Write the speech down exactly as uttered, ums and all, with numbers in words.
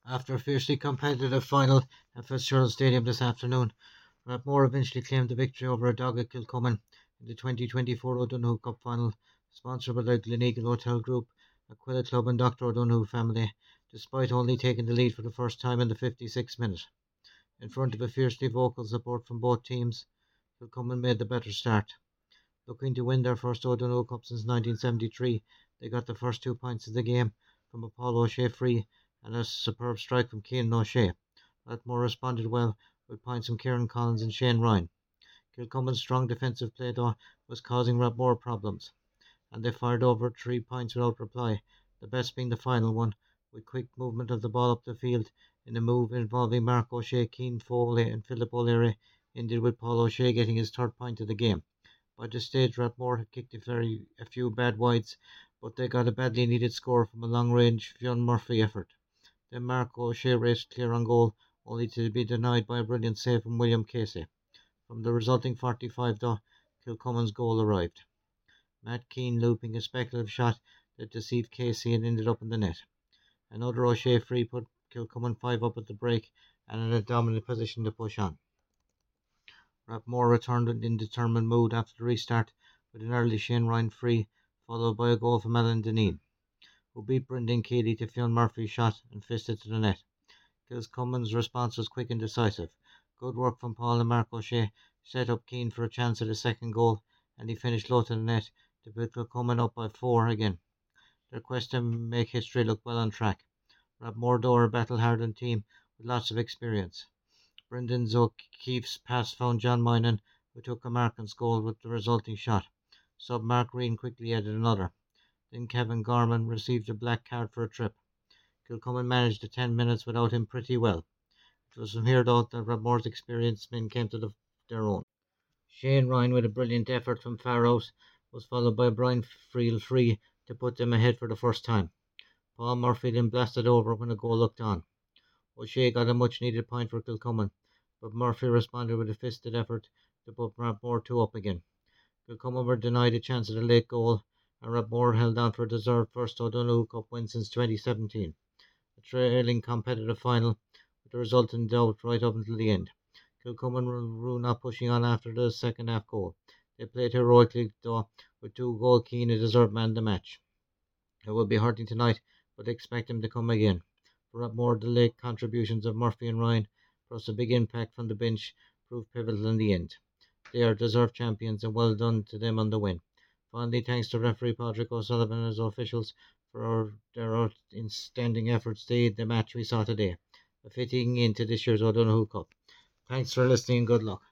After a fiercely competitive final at Fitzgerald Stadium this afternoon, Rathmore eventually claimed the victory over a dog at Kilcummin in the twenty twenty-four O'Donoghue Cup final, sponsored by the Gleneagle Hotel Group, Aquila Club and Doctor O'Donoghue family, despite only taking the lead for the first time in the fifty-sixth minute. In front of a fiercely vocal support from both teams, Kilcummin made the better start. Looking to win their first O'Donoghue Cup since nineteen seventy-three, they got the first two points of the game from a Paul O'Shea free and a superb strike from Keenan O'Shea. Rathmore responded well with points from Kieran Collins and Shane Ryan. Kilcummin's strong defensive play, though, was causing Rathmore problems, and they fired over three points without reply, the best being the final one, with quick movement of the ball up the field in a move involving Mark O'Shea, Keane Foley and Philip O'Leary, ended with Paul O'Shea getting his third point of the game. By this stage, Rathmore had kicked a, very, a few bad wides, but they got a badly needed score from a long-range Fionn Murphy effort. Then Mark O'Shea raced clear on goal, only to be denied by a brilliant save from William Casey. From the resulting forty-five, though, Kilcummin's goal arrived. Matt Keane looping a speculative shot that deceived Casey and ended up in the net. Another O'Shea free put Kilcummin five up at the break and in a dominant position to push on. Rathmore returned in determined mood after the restart with an early Shane Ryan free, followed by a goal from Alan Deneen, who beat Brendan Keeley to Fionn Murphy's shot and fisted to the net. Kilcummin's response was quick and decisive. Good work from Paul and Mark O'Shea set up Keane for a chance at a second goal, and he finished low to the net to put Kilcummin up by four again. Their quest to make history look well on track. Rathmore, though, are a battle-hardened team with lots of experience. Brendan O'Keefe's pass found John Moynan, who took a Markin's goal with the resulting shot. Sub Mark Green quickly added another. Then Kevin Gorman received a black card for a trip. Kilcummin managed the ten minutes without him pretty well. It was from here, though, that Rathmore's experienced men came to the, their own. Shane Ryan, with a brilliant effort from far out, was followed by Brian Friel free to put them ahead for the first time. Paul Murphy then blasted over when a goal looked on. O'Shea got a much-needed point for Kilcummin, but Murphy responded with a fisted effort to put Rathmore two up again. Kilcummin were denied a chance at a late goal, and Rathmore held on for a deserved first O'Donoghue Cup win since twenty seventeen. A trailing competitive final, with the result in doubt right up until the end. Kilcummin were not pushing on after the second half goal. They played heroically, though, with two goal Keane a deserved man of the match. It will be hurting tonight, but they expect him to come again. For Rathmore, the late contributions of Murphy and Ryan, plus a big impact from the bench, proved pivotal in the end. They are deserved champions, and well done to them on the win. Finally, thanks to referee Patrick O'Sullivan and his officials for their outstanding efforts to aid the match we saw today, a fitting into this year's O'Donoghue Cup. Thanks for listening and good luck.